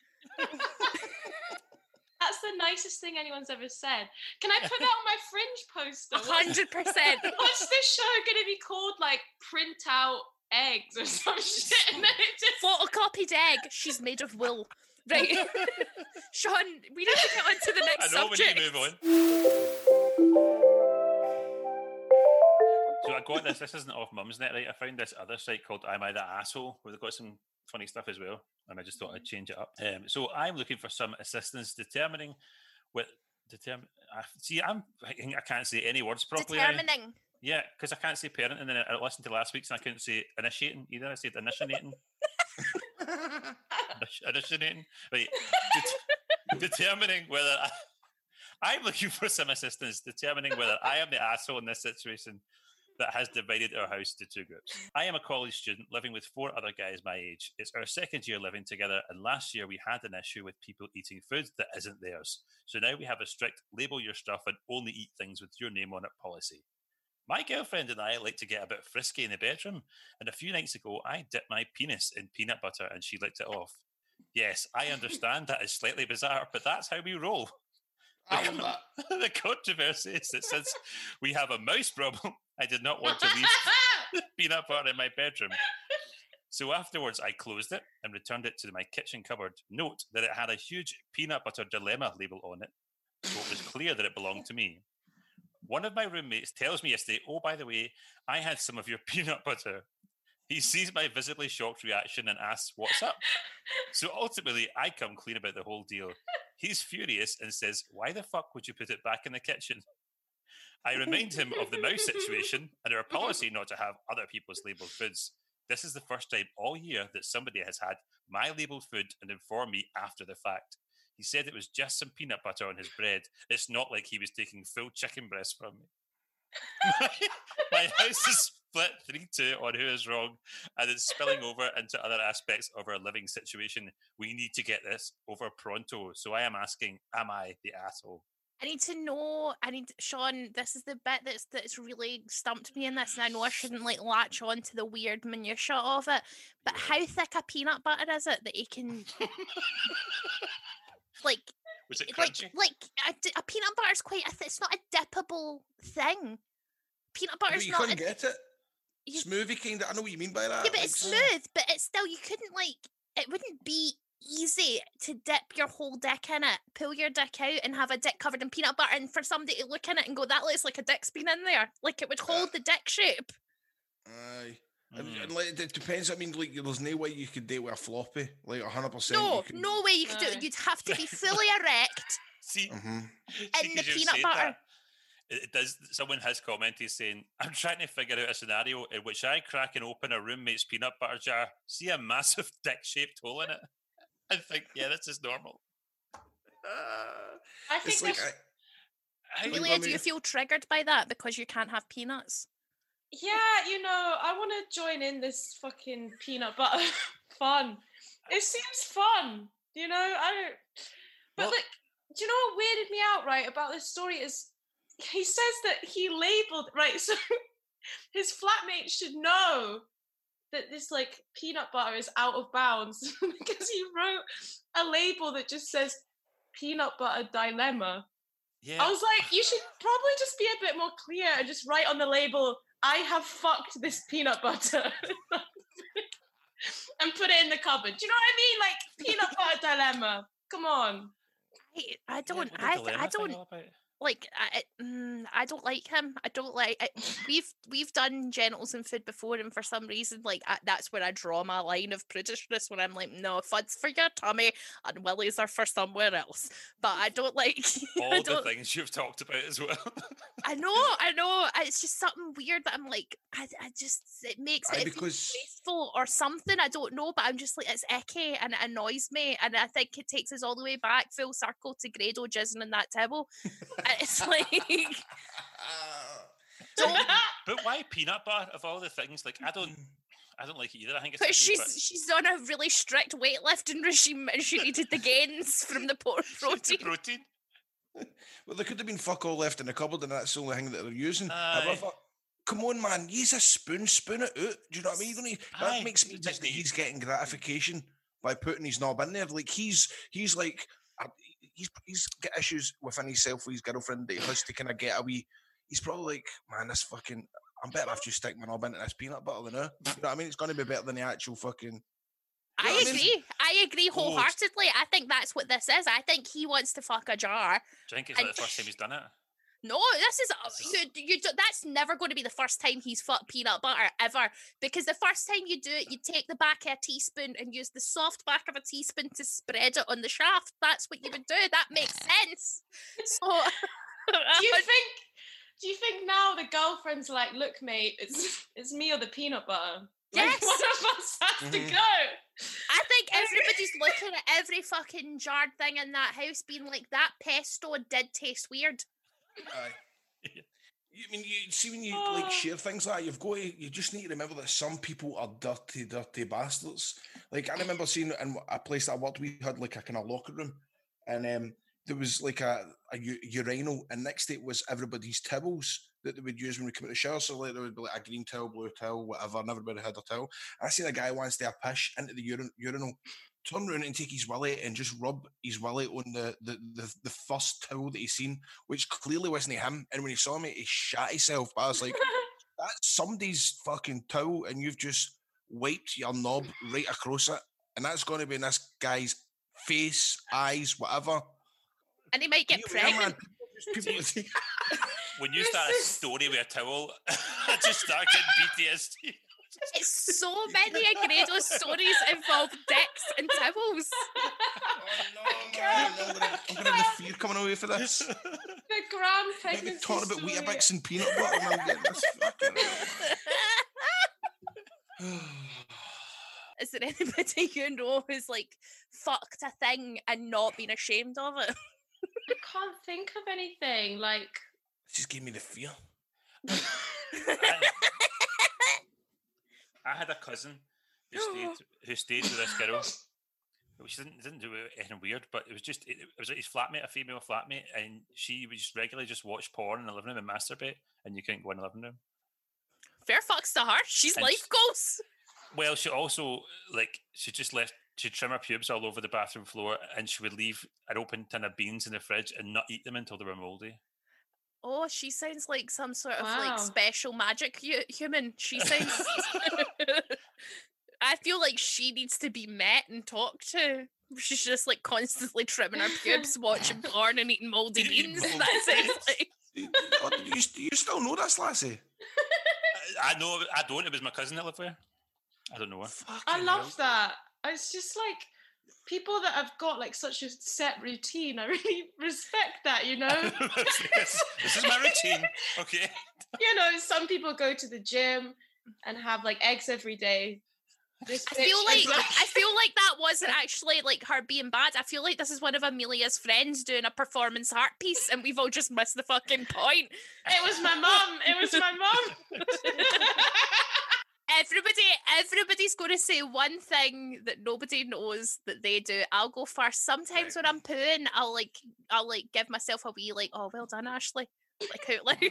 that's the nicest thing anyone's ever said. Can I put that on my Fringe poster? A What's, hundred percent. what's this show going to be called? Like print out eggs or some shit, and then it just Photocopied egg. She's made of wool. Right. Sean, we need to get on to the I next know we subject. need to move on. So I got this. This isn't off Mumsnet, right? I found this other site called Am I the Asshole, where they've got some funny stuff as well, and I just thought I'd change it up. Um, so I'm looking for some assistance determining what determine. I see, I'm. I think I can't say any words properly. now. Determining. Yeah, because I can't say parent, and then I listened to last week's and I couldn't say initiating either. I said initiating. Initi- Initiating. Right. Det- determining whether I, I'm looking for some assistance determining whether I am the asshole in this situation that has divided our house into two groups. I am a college student living with four other guys my age. It's our second year living together, and last year we had an issue with people eating food that isn't theirs. So now we have a strict label your stuff and only eat things with your name on it policy. My girlfriend and I like to get a bit frisky in the bedroom, and a few nights ago I dipped my penis in peanut butter and she licked it off. Yes, I understand that is slightly bizarre, but that's how we roll. I love that. The controversy is that since we have a mouse problem, I did not want to leave peanut butter in my bedroom. So afterwards, I closed it and returned it to my kitchen cupboard. Note that it had a huge peanut butter dilemma label on it, so it was clear that it belonged to me. One of my roommates tells me yesterday, oh, by the way, I had some of your peanut butter. He sees my visibly shocked reaction and asks, what's up? So ultimately, I come clean about the whole deal. He's furious and says, why the fuck would you put it back in the kitchen? I remind him of the mouse situation and our policy not to have other people's labelled foods. This is the first time all year that somebody has had my labelled food and informed me after the fact. He said it was just some peanut butter on his bread. It's not like he was taking full chicken breast from me. my, my house is split three two on who is wrong, and it's spilling over into other aspects of our living situation. We need to get this over pronto. So I am asking, am I the asshole? I need to know. I need Sean. This is the bit that's that's really stumped me in this, and I know I shouldn't like latch on to the weird minutiae of it. But how thick a peanut butter is it that you can like? Was it like crunchy? like a, a peanut butter is quite. A th- it's not a dippable thing. Peanut butter But is you not. couldn't A, get it. you, Smoothie kind of. I know what you mean by that. yeah, but like, it's smooth. But it's still you couldn't like. It wouldn't be easy to dip your whole dick in it, pull your dick out and have a dick covered in peanut butter, and for somebody to look in it and go, that looks like a dick's been in there. Like it would hold the dick shape. Aye. Mm. And, and like, it depends. I mean, like, there's no way you could do it with a floppy. Like, one hundred percent. No, could... no way you could do No. it. You'd have to be fully erect See, Mm-hmm. see, in the 'cause you've peanut said butter. that, It it does. Someone has commented saying, "I'm trying to figure out a scenario in which I crack and open a roommate's peanut butter jar, see a massive dick-shaped hole in it, and think, yeah, this is normal." Uh, I think it's like, there's- I, I, Really, I do you mean- feel triggered by that because you can't have peanuts? yeah, you know, I want to join in this fucking peanut butter fun. It seems fun, you know. I don't. But Well- like, do you know what weirded me out right about this story is he says that he labeled right, so his flatmate should know that this like peanut butter is out of bounds because he wrote a label that just says peanut butter dilemma. yeah, I was like, you should probably just be a bit more clear and just write on the label, I have fucked this peanut butter. And put it in the cupboard. Do you know what I mean? Like peanut butter dilemma. Come on. I, I yeah, don't. what the I, dilemma I thing don't all about? like. I, I- mm, I don't like him. I don't like. I, we've we've done genitals and food before, and for some reason, like I, that's where I draw my line of prudishness. When I'm like, no, fud's for your tummy, and willies are for somewhere else. But I don't like. I All the don't. things you've talked about as well. I know. I know. It's just something weird that I'm like. I, I just it makes it Aye, feel because wasteful or something. I don't know, but I'm just like it's icky and it annoys me, and I think it takes us all the way back full circle to Grado jizzing in that table. And it's like don't. But why peanut butter of all the things? Like I don't, I don't like it either. I think it's But icky, she's but she's on a really strict weightlifting regime, and she needed the gains from the por- it's the protein. protein. well, there could have been fuck all left in the cupboard, and that's the only thing that they're using. Aye. However, come on, man, use a spoon, spoon it out. Do you know what I mean? You don't need- that Aye, makes me you think just that need- he's getting gratification by putting his knob in there. Like he's he's like uh, he's he's got issues within himself with his girlfriend that he has to kind of get a wee. He's probably like, man, this fucking. I'm better off just stick my knob into this peanut butter than her. You know what I mean? It's going to be better than the actual fucking. I know what I mean? agree. I agree Oh, it's- wholeheartedly. I think that's what this is. I think he wants to fuck a jar. Do you think it's like And- the first time he's done it? No, this is uh, you. You do, that's never going to be the first time he's fucked peanut butter ever. Because the first time you do it, you take the back of a teaspoon and use the soft back of a teaspoon to spread it on the shaft. That's what you would do. That makes sense. So, Do you think do you think now the girlfriend's like, look, mate, it's it's me or the peanut butter? Like, Yes. one of us has to Mhm. go. I think everybody's looking at every fucking jarred thing in that house, being like, that pesto did taste weird. Aye. You mean you see when you like share things like that, you've got to, you just need to remember that some people are dirty, dirty bastards. Like I remember seeing in a place that I worked, we had like a kind of locker room, and um, there was like a, a u- urinal, and next to it was everybody's towels that they would use when we come out of the shower. So like there would be like a green towel, blue towel, whatever, and everybody had a towel. And I seen a guy once do a pish into the urin- urinal, turn around and take his willy and just rub his willy on the, the, the, the first towel that he seen, which clearly wasn't him. And when he saw me, he shat himself. But I was like, that's somebody's fucking towel, and you've just wiped your knob right across it. And that's going to be in this guy's face, eyes, whatever. And he might get You there, man. pregnant. People, people take- When you This start a is- story with a towel, I just start getting P T S D. It's so many of Grado's stories involve dicks and towels. Oh, no, man. I'm gonna, I'm gonna have the fear coming away for this. The grand I'm pregnancy talking about story. Weetabix and peanut butter, and I'm getting this fucking... Is there anybody you know who's like fucked a thing and not been ashamed of it? I can't think of anything. Like, Just gave me the fear. I, I had a cousin who stayed who stayed with this girl. She didn't didn't do anything weird, but it was just it, it was like his flatmate, a female flatmate, and she would just regularly just watch porn in the living room and masturbate, and you couldn't go in the living room. Fair fucks to her. She's And life sh- goals. Well, she also like she just left. She'd trim her pubes all over the bathroom floor, and she would leave an open tin of beans in the fridge and not eat them until they were mouldy. Oh, she sounds like some sort of Wow. like special magic hu- human. She sounds. I feel like she needs to be met and talked to. She's just like constantly trimming her pubes, watching porn, and eating mouldy Eating beans. mouldy That sounds beans. like. Oh, do you, do you still know this, lassie? I, I know. I don't. It was my cousin that lived there. I don't know her. I Fucking love hell. that. It's just like people that have got like such a set routine. I really respect that, you know? this, this is my routine. Okay. You know, some people go to the gym and have like eggs every day. This I bitch feel is like I feel like that wasn't actually like her being bad. I feel like this is one of Amelia's friends doing a performance art piece, and we've all just missed the fucking point. it was my mum. It was my mum. Everybody, everybody's going to say one thing that nobody knows that they do. I'll go first. Sometimes when I'm pooing, I'll like, I'll like give myself a wee like, oh, well done, Ashley, like out loud.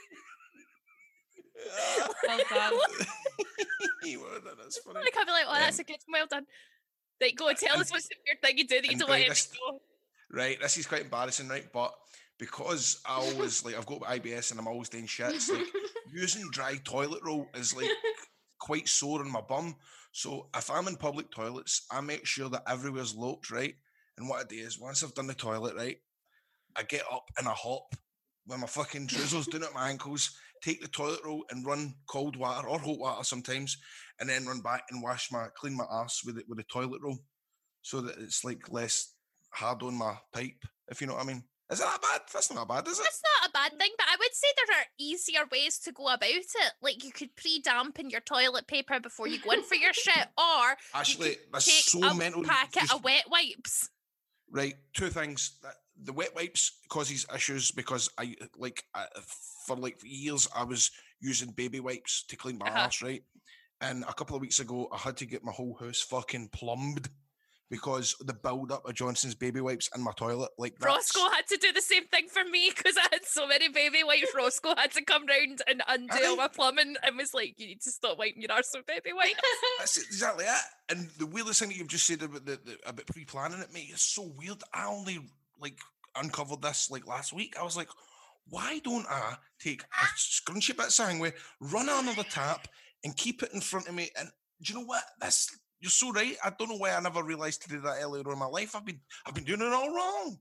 Well done. Well done, that's funny. Like I'll be like, oh, that's a good, well done. Like, go tell And- us what's the weird thing you do that you and don't want right, to this- know. Right, this is quite embarrassing, right? But because I always like I've got I B S and I'm always doing shits, like using dry toilet roll is like quite sore on my bum. So if I'm in public toilets, I make sure that everywhere's locked, right? And what I do is once I've done the toilet, right, I get up and I hop with my fucking trousers down at my ankles, take the toilet roll and run cold water or hot water sometimes, and then run back and wash my clean my arse with it with the toilet roll, so that it's like less hard on my pipe, if you know what I mean. Is that bad? That's not bad, is it? That's not a bad thing, but I would say there are easier ways to go about it. Like you could pre-dampen your toilet paper before you go in for your shit, or Actually, you that's take so a mental. packet Just- of wet wipes. Right, two things. That- The wet wipes causes issues because I like I, for like years I was using baby wipes to clean my Uh-huh. arse, right? And a couple of weeks ago, I had to get my whole house fucking plumbed because the build up of Johnson's baby wipes in my toilet, like that's, Roscoe had to do the same thing for me because I had so many baby wipes. Roscoe had to come round and undo all Aye. my plumbing and was like, "You need to stop wiping your arse with baby wipes." That's exactly it. And the weirdest thing that you've just said about the, the about pre-planning it, mate, is so weird. I only like uncovered this like last week. I was like, why don't I take a scrunchy bit of sangway, run it under the tap, and keep it in front of me? And do you know what? That's you're so right. I don't know why I never realised to do that earlier in my life. I've been I've been doing it all wrong.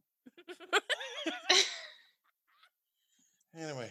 Anyway.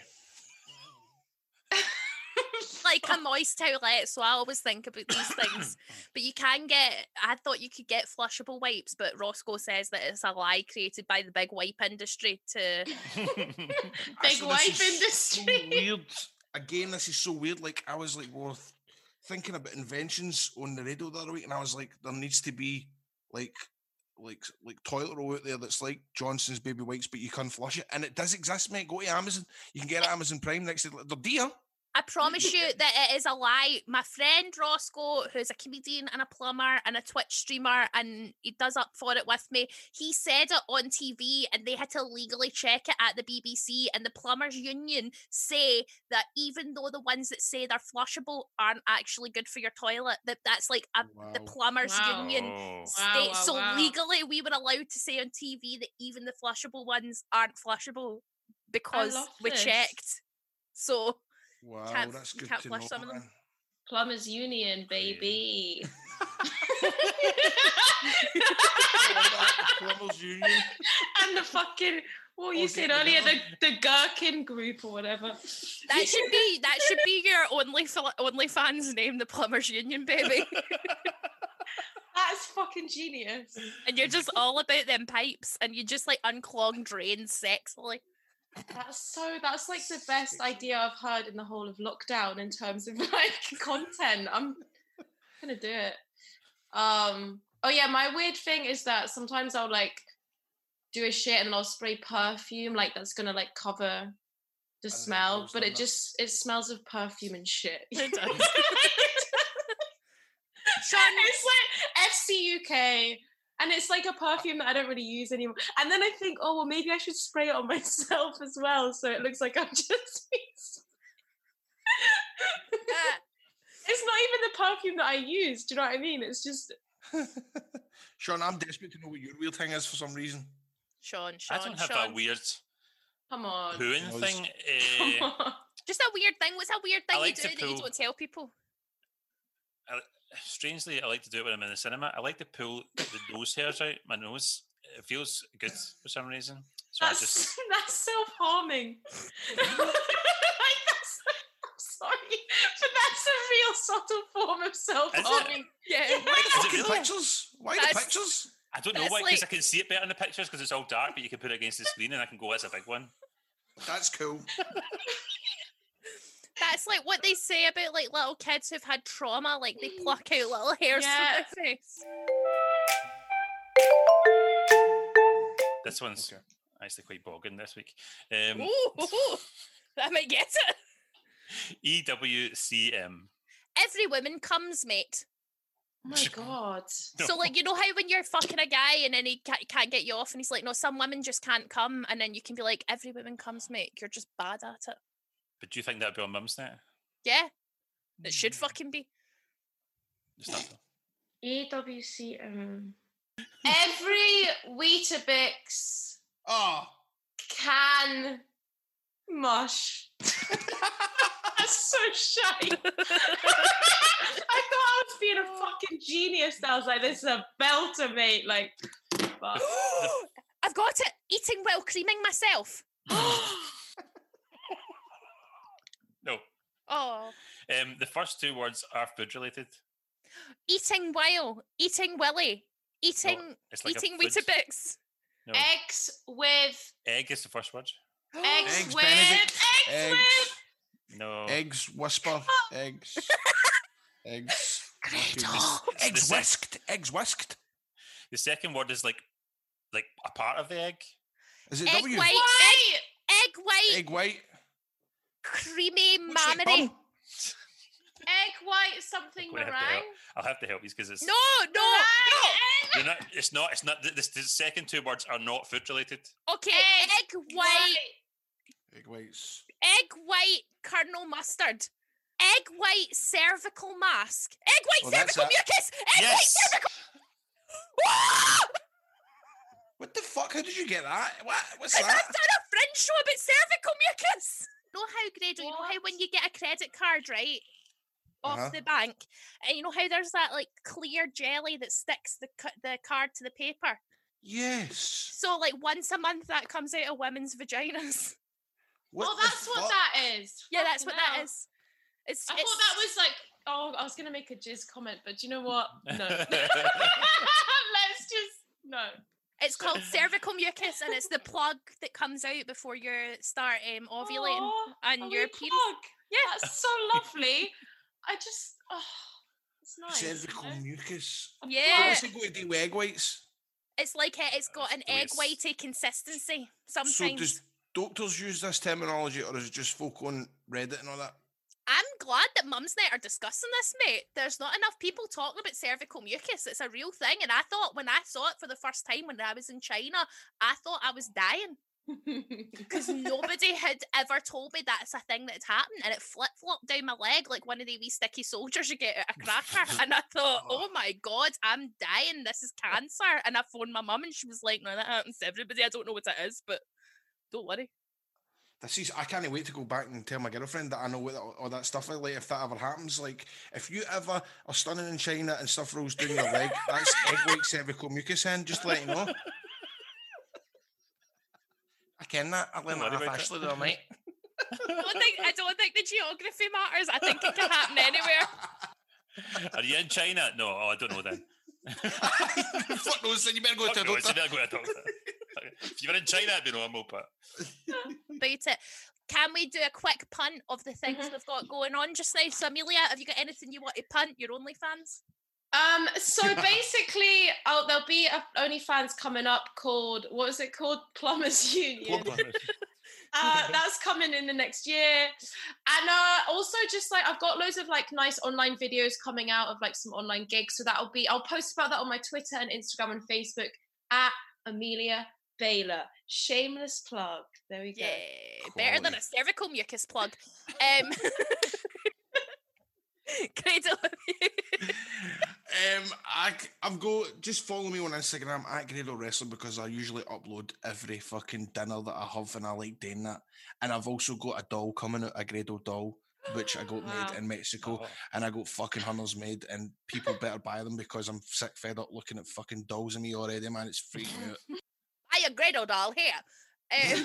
Like a moist towelette, so I always think about these things. But you can get, I thought you could get flushable wipes, but Roscoe says that it's a lie created by the big wipe industry to. Big Actually, wipe this is industry. So weird. Again, this is so weird. Like I was like, well, th- thinking about inventions on the radio the other week, and I was like, there needs to be like like like toilet roll out there that's like Johnson's Baby Wipes, but you can't flush it, and it does exist, mate. Go to Amazon. You can get it at Amazon Prime next to they're dear. I promise you that it is a lie. My friend Roscoe, who's a comedian and a plumber and a Twitch streamer, and he does up for it with me, he said it on T V and they had to legally check it at the B B C, and the Plumbers Union say that even though the ones that say they're flushable aren't actually good for your toilet, that that's like a, Wow. the Plumbers Wow. Union Oh. state. Wow, wow, so wow. legally we were allowed to say on T V that even the flushable ones aren't flushable because love we this. checked. So Wow, Can't- that's you good can't to flush know, some of them. man. Plumbers Union, baby. Plumbers Union. And the fucking what were Oh, you saying get earlier? The, together. the Gherkin group or whatever. that should be that should be your only only fans name, the Plumbers Union, baby. That's fucking genius. And you're just all about them pipes, and you just like unclog drains sexily. That's so. That's like the best idea I've heard in the whole of lockdown in terms of like content. I'm gonna do it. Um. Oh yeah, my weird thing is that sometimes I'll like do a shit and then I'll spray perfume like that's gonna like cover the think smell, I've but done it that. just it smells of perfume and shit. It does. Sean, it's like F C U K, and it's like a perfume that I don't really use anymore. And then I think, oh well, maybe I should spray it on myself as well, so it looks like I'm just. Uh, It's not even the perfume that I use. Do you know what I mean? It's just. Sean, I'm desperate to know what your weird thing is for some reason. Sean, Sean, I don't have Sean. that weird Come on. pooing Knows. thing. Come Uh, on. Just a weird thing. What's a weird I thing like you to do that you pull- don't tell people? strangely, I like to do it when I'm in the cinema. I like to pull the nose hairs out my nose. It feels good for some reason. So That's I just that's self-harming. like that's, I'm sorry, but that's a real subtle form of self-harming. Yeah. Why the Is it fucking really? pictures? Why the That's- pictures? I don't know That's why, because like- I can see it better in the pictures because it's all dark, but you can put it against the screen and I can go, that's a big one. That's cool. That's like what they say about like little kids who've had trauma, like they pluck out little hairs Yeah. from their face. This one's Okay. actually quite bogging this week. Um, Ooh, that might get it. E W C M. Every woman comes, mate. Oh my god. So, like, you know how when you're fucking a guy and then he can't, can't get you off, and he's like, no, some women just can't come, and then you can be like, every woman comes, mate. You're just bad at it. But do you think that'd be on Mum's Net? Yeah, it should fucking be. It's not though. E W C M. Every Weetabix Oh, can mush. That's so shy. I thought I was being a fucking genius. I was like, this is a belter, mate. Like, but... I've got it. Eating while creaming myself. No. Oh. Um, the first two words are food related. Eating while. Eating willy. Eating. It's like a eating food- Weetabix. No. Eggs with Egg is the first word. eggs, Eggs with Benedict, eggs, eggs, with No. eggs, whisper, eggs, eggs, Gretel. fucking- eggs The sec- whisked, eggs whisked. The second word is like like a part of the egg. Is it Egg W? white. white. Egg white. Egg white. Creamy Looks like mammary. bum. Egg white something I'm gonna have to meringue. help. I'll have to help you because it's No, no, no. you're not. It's not. It's not. The, the, the second two words are not food related. Okay, Egg egg white. Egg whites. Egg white kernel mustard. Egg white cervical mask. Egg white Well, that's cervical it. mucus. Egg Yes. white cervical. Ah! What the fuck? How did you get that? What? What's Because that? I've done a French show about cervical mucus. You know how, Grado, you know how What? when you get a credit card, right, off Uh-huh. the bank, and you know how there's that like clear jelly that sticks the cu- the card to the paper. Yes. So like once a month that comes out of women's vaginas. What Oh, the that's what fuck? that is. Yeah, that's what Fucking that hell. is. It's. I it's, thought that was like, oh, I was gonna make a jizz comment, but do you know what? No. Let's just no. It's called cervical mucus, and it's the plug that comes out before you start um, ovulating Aw, and a your wee period. plug. Yeah. That's so lovely. I just, oh, it's nice. you Cervical know? mucus. Yeah. What's it going to do with egg whites? It's like it, it's got an the way egg it's- whitey consistency sometimes. So does doctors use this terminology, or is it just folk on Reddit and all that? I'm glad that Mumsnet are discussing this, mate. There's not enough people talking about cervical mucus. It's a real thing. And I thought when I saw it for the first time when I was in China, I thought I was dying. Because nobody had ever told me that's a thing that had happened. And it flip-flopped down my leg like one of the wee sticky soldiers you get at a cracker. And I thought, oh my God, I'm dying. This is cancer. And I phoned my mum and she was like, no, that happens to everybody. I don't know what it is, but don't worry. This is, I can't wait to go back and tell my girlfriend that I know what all, all that stuff is. Like, if that ever happens, like, if you ever are stunning in China and stuff rolls down your leg, that's egg white cervical mucus hen, just to let you know. I ken that. I learned Don't that worry off about Ashley the other night. I don't, think, I don't think the geography matters. I think it can happen anywhere. Are you in China? No, oh, I don't know then. Fuck knows, then you better go Fuck to a knows, you doctor. better go to a doctor. If you were in China, I'd be normal, but About it. Can we do a quick punt of the things Mhm. we've got going on just now? So, Amelia, have you got anything you want to punt? Your OnlyFans? Um, so basically, oh, there'll be a OnlyFans coming up called, what is it called? Plumbers Union. Uh, that's coming in the next year. And uh, also just like, I've got loads of like nice online videos coming out of like some online gigs. So that'll be, I'll post about that on my Twitter and Instagram and Facebook at Amelia Baylor. Shameless plug. There we go. Yeah, better than a Quality. cervical mucus plug. Um, Great. Um, I, I'm go. Just follow me on Instagram at Grado Wrestling because I usually upload every fucking dinner that I have, and I like doing that. And I've also got a doll coming out, a Grado doll, which I got Wow. made in Mexico, Oh. and I got fucking hunters made, and people better buy them because I'm sick fed up looking at fucking dolls of me already, man. It's freaking me out. I a Grado doll here. Um,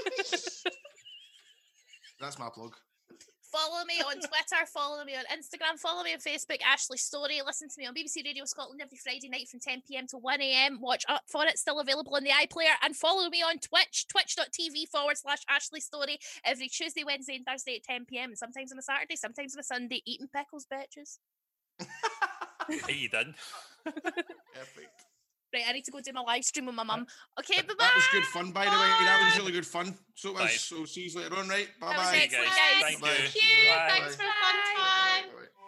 That's my plug. follow me on Twitter, follow me on Instagram, follow me on Facebook, Ashley Story. Listen to me on B B C Radio Scotland every Friday night from ten p.m. to one a.m. Watch Up For It, still available on the iPlayer. And follow me on Twitch, twitch.tv forward slash Ashley Story every Tuesday, Wednesday, and Thursday at ten p.m. And sometimes on a Saturday, sometimes on a Sunday, eating pickles, bitches. Hey, you done? Perfect. Right, I need to go do my live stream with my mum. Okay, bye bye. That was good fun, by the way. That was really good fun. So it was. Bye. So see you later on, right? Bye That was bye. excellent, guys. guys. Thank Bye. you. Thank you. Bye. Thanks for a fun time.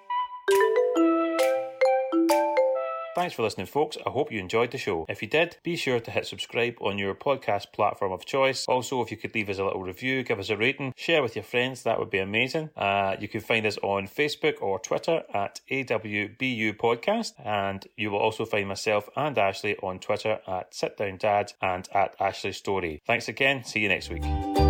Thanks for listening, folks. I hope you enjoyed the show. If you did, be sure to hit subscribe on your podcast platform of choice. Also, if you could leave us a little review, give us a rating, share with your friends, that would be amazing. Uh, you can find us on Facebook or Twitter at A W B U Podcast, and you will also find myself and Ashley on Twitter at Sit Down Dad and at Ashley Story. Thanks again. See you next week.